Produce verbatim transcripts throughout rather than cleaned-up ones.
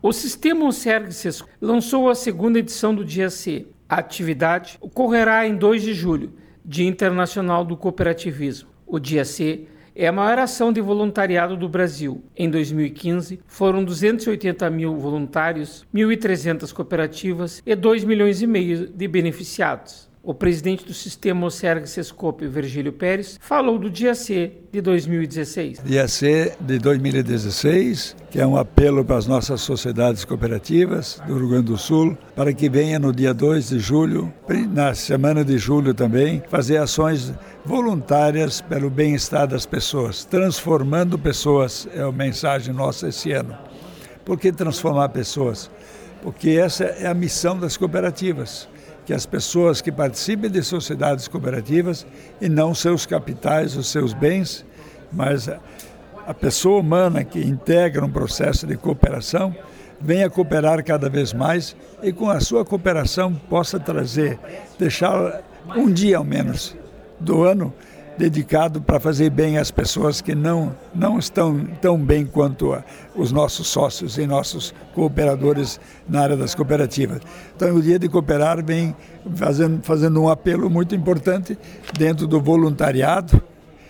O Sistema Oserg-Sescop lançou a segunda edição do Dia C. A atividade ocorrerá em dois de julho, Dia Internacional do Cooperativismo. O Dia C é a maior ação de voluntariado do Brasil. Em dois mil e quinze, foram duzentos e oitenta mil voluntários, mil e trezentas cooperativas e dois milhões e meio de beneficiados. O presidente do Sistema Oserg-Sescop, Virgílio Pérez, falou do Dia C de dois mil e dezesseis. Dia C de dois mil e dezesseis, que é um apelo para as nossas sociedades cooperativas do Rio Grande do Sul, para que venha no dia dois de julho, na semana de julho também, fazer ações voluntárias pelo bem-estar das pessoas, transformando pessoas, é a mensagem nossa esse ano. Por que transformar pessoas? Porque essa é a missão das cooperativas. Que as pessoas que participem de sociedades cooperativas e não seus capitais, os seus bens, mas a, a pessoa humana que integra um processo de cooperação venha cooperar cada vez mais e com a sua cooperação possa trazer, deixar um dia ao menos do ano dedicado para fazer bem às pessoas que não, não estão tão bem quanto a, os nossos sócios e nossos cooperadores na área das cooperativas. Então, o Dia de Cooperar vem fazendo, fazendo um apelo muito importante dentro do voluntariado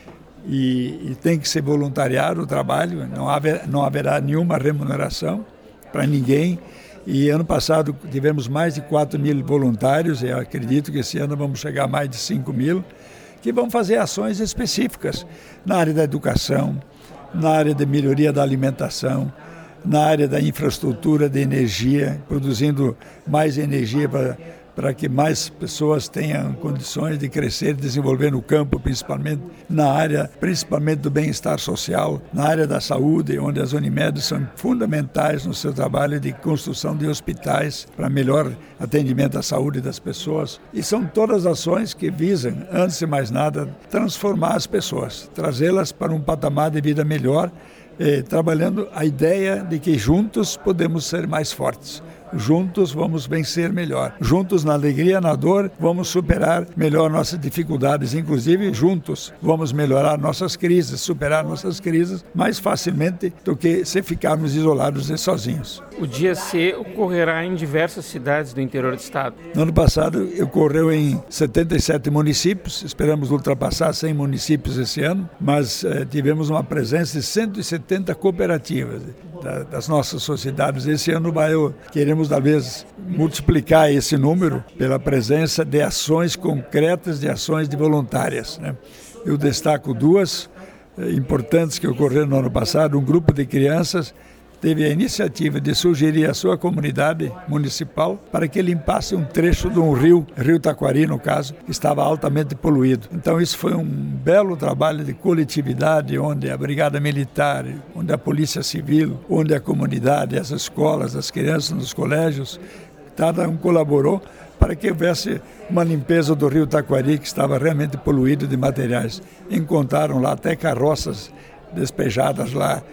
e, e tem que ser voluntariado o trabalho, não, haver, não haverá nenhuma remuneração para ninguém. E ano passado tivemos mais de quatro mil voluntários e eu acredito que esse ano vamos chegar a mais de cinco mil. Que vão fazer ações específicas na área da educação, na área de melhoria da alimentação, na área da infraestrutura de energia, produzindo mais energia para, para que mais pessoas tenham condições de crescer e desenvolver no campo, principalmente na área principalmente do bem-estar social, na área da saúde, onde as Unimed são fundamentais no seu trabalho de construção de hospitais para melhor atendimento à saúde das pessoas. E são todas ações que visam, antes de mais nada, transformar as pessoas, trazê-las para um patamar de vida melhor, eh, trabalhando a ideia de que juntos podemos ser mais fortes. Juntos vamos vencer melhor. Juntos, na alegria, na dor, vamos superar melhor nossas dificuldades. Inclusive, juntos, vamos melhorar nossas crises, superar nossas crises mais facilmente do que se ficarmos isolados e sozinhos. O Dia C ocorrerá em diversas cidades do interior do estado. No ano passado, ocorreu em setenta e sete municípios. Esperamos ultrapassar cem municípios esse ano, mas eh, tivemos uma presença de cento e setenta cooperativas da, das nossas sociedades. Esse ano vai, queremos talvez multiplicar esse número pela presença de ações concretas, de ações de voluntárias, né? Eu destaco duas eh, importantes que ocorreram no ano passado. Um grupo de crianças teve a iniciativa de sugerir à sua comunidade municipal para que limpasse um trecho de um rio, Rio Taquari no caso, que estava altamente poluído. Então isso foi um belo trabalho de coletividade, onde a Brigada Militar, onde a Polícia Civil, onde a comunidade, as escolas, as crianças nos colégios, cada um colaborou para que houvesse uma limpeza do Rio Taquari, que estava realmente poluído de materiais. Encontraram lá até carroças despejadas lá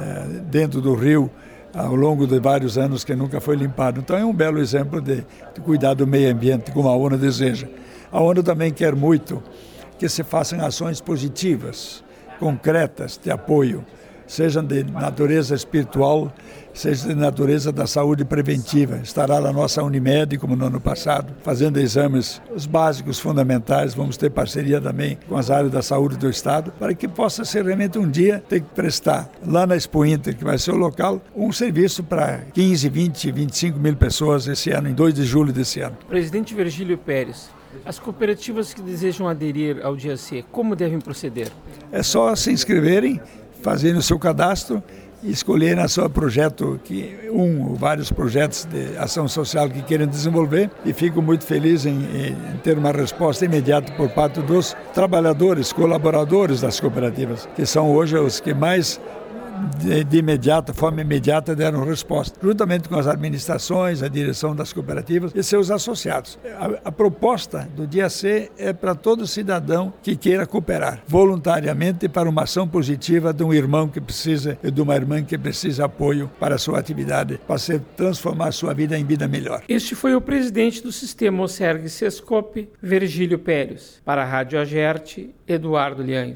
dentro do rio ao longo de vários anos que nunca foi limpado. Então é um belo exemplo de, de cuidar do meio ambiente, como a ONU deseja. A ONU também quer muito que se façam ações positivas, concretas de apoio, sejam de natureza espiritual, seja de natureza da saúde preventiva. Estará na nossa Unimed, como no ano passado, fazendo exames os básicos, fundamentais. Vamos ter parceria também com as áreas da saúde do Estado, para que possa ser realmente um dia ter que prestar lá na Expo Inter, que vai ser o local, um serviço para quinze, vinte, vinte e cinco mil pessoas esse ano, em dois de julho desse ano. Presidente Virgílio Pérez, as cooperativas que desejam aderir ao Dia C, como devem proceder? É só se inscreverem, fazerem o seu cadastro e escolherem o seu projeto, que, um ou vários projetos de ação social que querem desenvolver, e fico muito feliz em, em ter uma resposta imediata por parte dos trabalhadores, colaboradores das cooperativas, que são hoje os que mais de, de imediata, forma imediata, deram resposta, juntamente com as administrações, a direção das cooperativas e seus associados. A, a proposta do Dia C é para todo cidadão que queira cooperar voluntariamente para uma ação positiva de um irmão que precisa e de uma irmã que precisa apoio para a sua atividade, para ser, transformar a sua vida em vida melhor. Este foi o presidente do Sistema Oserg-Sescop, Virgílio Pérez. Para a Rádio Agerte, Eduardo Liães.